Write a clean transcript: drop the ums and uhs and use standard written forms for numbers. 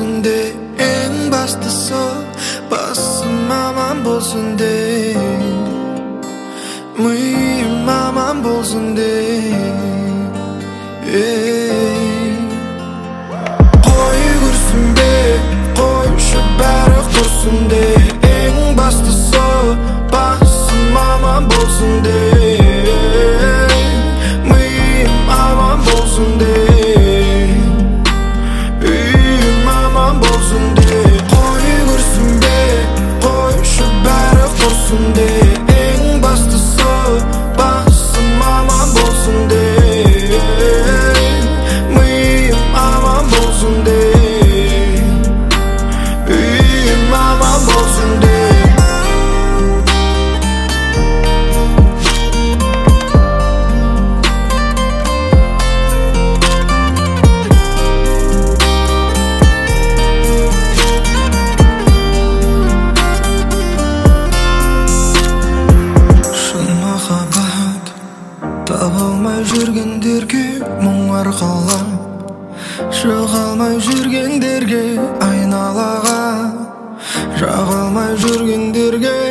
болсын де, ең бастысы басым аман болсын де, миым аман болсын де. Қой көрсін бе, қойшы бәрі құрсын де, ең бастысы басым аман болсын де, миым аман болсын де, үйім аман болсын де. Қой көрсін бе, қойшы бәрі құрсын де, ең бастысы басым аман болсын де, миым аман болсын де, үйім аман болсын де. Таба алмай жүргендерге мұң арқалап, шыға алмай жүргендерге айналаға, жаға алмай жүргендерге